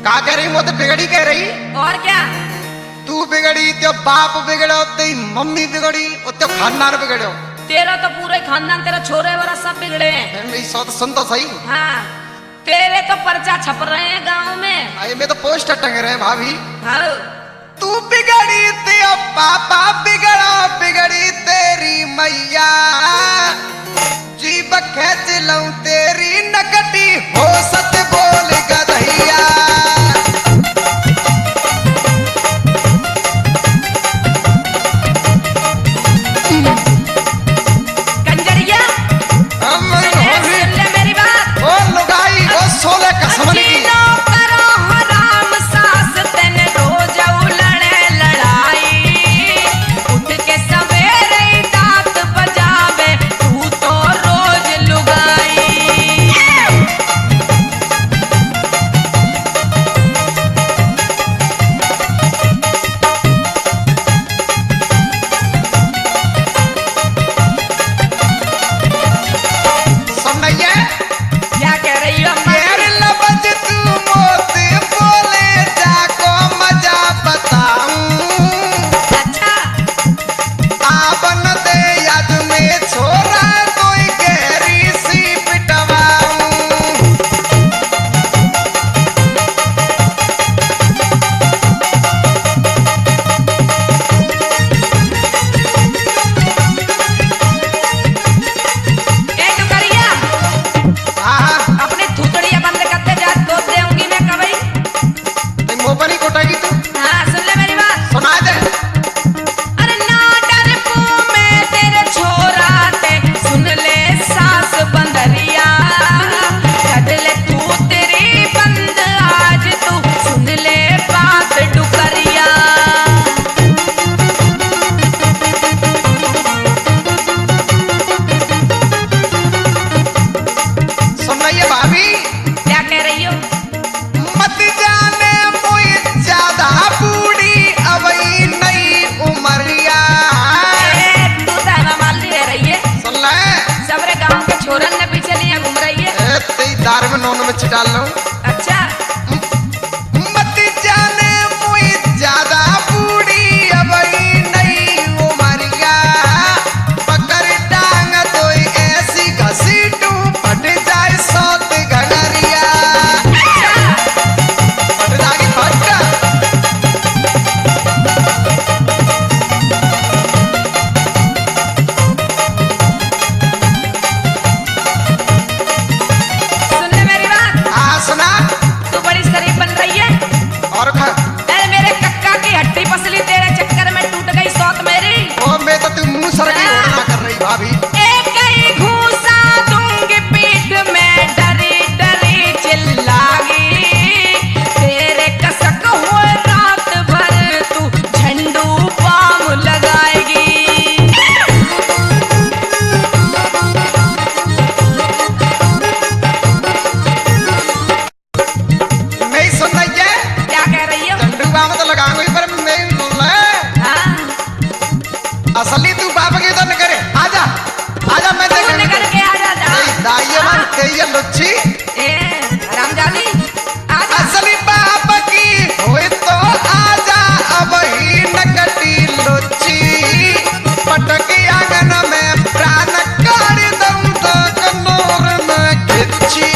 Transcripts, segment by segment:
का कह रही? मुझे बिगड़ी कह रही? और क्या? तू बिगड़ी तो बाप बिगड़ो, तेरी मम्मी बिगड़ी और तो खानदान बिगड़ो। तेरा तो पूरे खानदान, तेरा छोरे वाला सब बिगड़े हैं। मेरी सौत सुन तो सही। हाँ, तेरे तो पर्चा छप रहे हैं गांव में। अरे में तो पोस्टर टंग रहे हैं भाभी। हाँ। तू बिगड़ी तो पापा बिगड़ो, बिगड़ी तेरी मैया, जीभ खेच लऊं तेरी नकटी हो सच बोल गधैया। कंजरिया सुन ले मेरी बात। ओ लुगाई ओ सोले कसम की नॉन में डाल लो। अच्छा मत जाने कोई ज्यादा बूढ़ी अब नहीं उमरिया, पकड़ टांग तो ऐसी घसीटू फट जाए सौत घगरिया। फट जाएगी फट। भाभी एक ही घूसा दूंगी पीठ में, डरी डरी चिल्लागी, तेरे कसक हुए रात भर तू झंडू पाम लगाएगी। नहीं सुन रही है? क्या कह रही हो? झंडू पाम तो लगाऊंगी पर मैं असली तू बाप की तो न करे। आजा आजा मैं देख निकल के आजा जा। दाइया मार के ये लुच्ची ए रामजाली आजा। असली बाप की होए तो आजा, अब ही नकटी लुच्ची, पटकी आंगन में प्राण काट दूं तो कनोर में खिच्ची।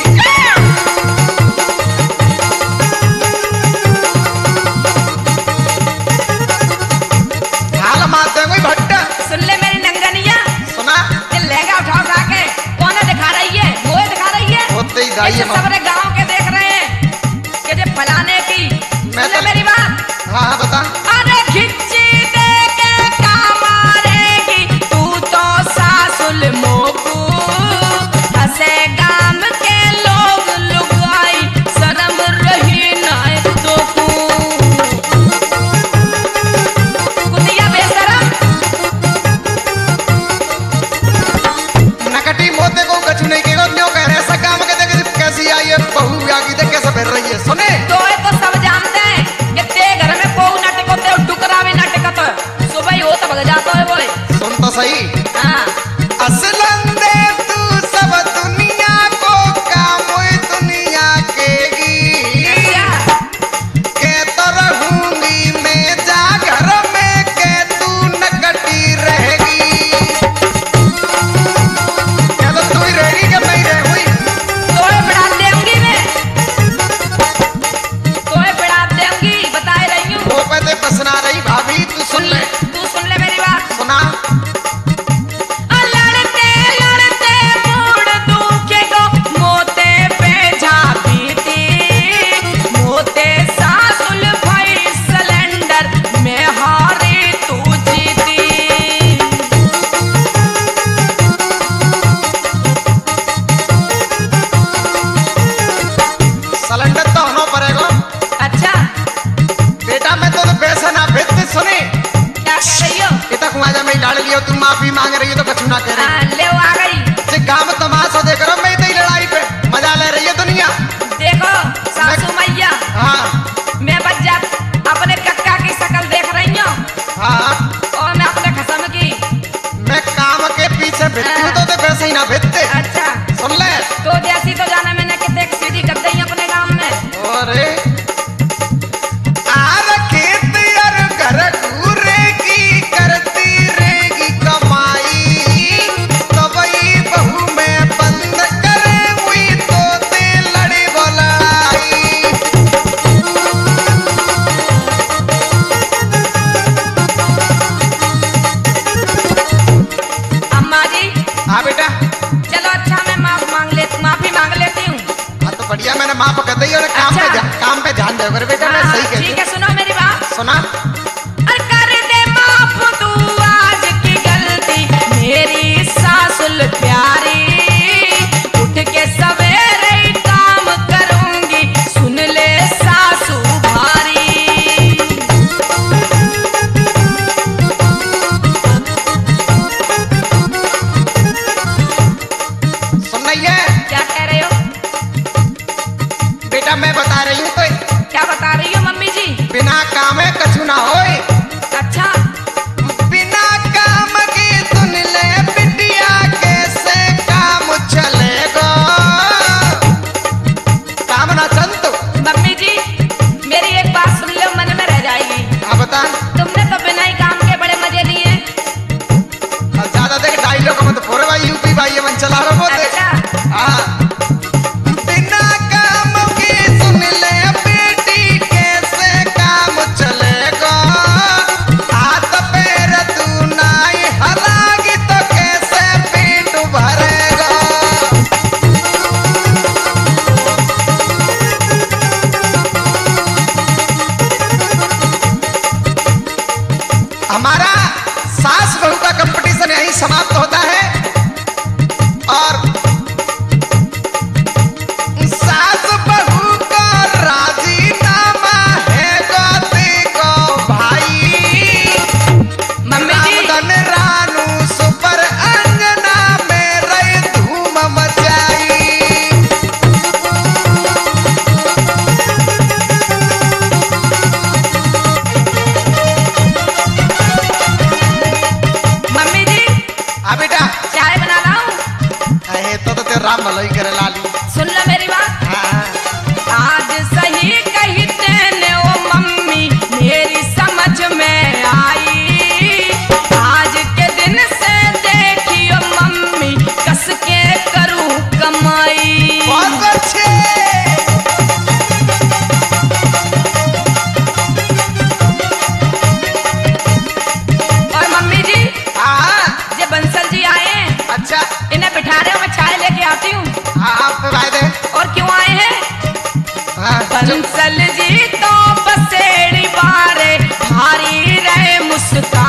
हाल मारते कोई भट्टा। सुन ले मेरी नंगनिया। सुना? ये लहंगा उठा के कौन दिखा रही है? वो दिखा रही है। होते ही दाइया सबरे गांव के देख रहे हैं कि जे फलाने की। सुन ले मेरी बात। हाँ बता। अरे खिच्ची दे के काम आएगी तू तो सासुल मोकू, हंसे गाम के लोग लुगाई शर्म रही ना तो तू कुतिया बेशरम। नकटी मोते को कछु नहीं केगो न्यो कह रहे ऐसा काम के देख कैसी आई है बहू आगी देख कैसे फिर रही है। सुने तो सब जानते हैं कि ते घर में बहु ना टिकते और टुकड़ा भी ना टिकत, सुबह ही हो तो भग जाता है बोले। सुन तो सही। हाँ असलन दे तू सब दुनिया को काम दुनिया केगी, पंडित तो होना पड़ेगा। अच्छा बेटा मैं तो पैसा ना भेजते सुने। क्या कह रही हो? इतना कुआजा में डाल लियो, तुम माफी मांग रही हो तो कछु ना कह रही। हाँ, ले आ गई। जे गांव तमाशा देख रहा मैं इतनी लड़ाई पे मजा ले रही है दुनिया। देखो सासू मैया, हाँ मैं बच्चा अपने कक्का की शक्ल देख रही हूँ हाँ और मैं अपने खसम की। मैं काम के पीछे भेजती हूँ तो वैसे ही ना भेजते। अच्छा सुन ले तो जैसी तो जाना मैंने कितने सीधी कर दी अपने गांव में। अरे आर खेत और घर घूरे की करती रहेगी कमाई, तबई बहू में बंद करे हुई तो ते लड़ी बोलाई। अम्मा जी हाँ बेटा। चलो अच्छा मैं माफी मांग लेती हूँ। हाँ तो बढ़िया, मैंने माफ कर दी और अच्छा। काम पे ध्यान दे बेटा। मैं सही कहती ठीक है सुनो मेरी बात। हूँ। सुना अरे कर दे माफ तू आज की गलती मेरी सासुल प्यारी, उठ के सवेरे ही काम करूंगी सुन ले सासू भारी। सुन रही है क्या कह रहे हो? बेटा? मैं बता रही हूँ तो क्या बता रही हो मम्मी जी? बिना काम है कछु ना होए। अच्छा बिना काम की सुन ले बिटिया कैसे काम चलेगा। काम ना चल तो मम्मी जी मेरी एक बात सुन लो, मन में रह जाएगी। हाँ बता। तुमने तो बिना ही काम के बड़े मजे लिए। ज्यादा देख डायलॉग मत फोरे भाई, यूपी भाई ये मन चला रहा होते। अच्छा हाँ बिना काम की सुन ले बेटी कैसे काम चलेगा। हाथ पैर तू नाई हलागी तो कैसे पेट भरेगा। हमारा सास बहू का कंपटीशन यही समाप्त होता है और सास बहू का राजीनामा है गोती को भाई। मम्मी जी रामधन रानू सुपर अंगना में रही धूम मचाई। मम्मी जी हाँ बेटा। चाय बना लाऊं? अरे तो तेरे राम भलाई करे लाली। सुन लो मेरी बात। हाँ आज सही कही तेने ओ मम्मी मेरी समझ में आई। आज के दिन से देखियो मम्मी कस के करूं कमाई। बहुत अच्छे। और मम्मी जी हाँ जे बंसल जी आए हैं अच्छा। इन्हें बिठा रहे हो, मैं चाय लेके आती हूँ। हाँ हाँ भाई दे। और क्यों आए हैं? हाँ बंसल जी तो बसेड़ी बारे भारी रहे मुस्कान।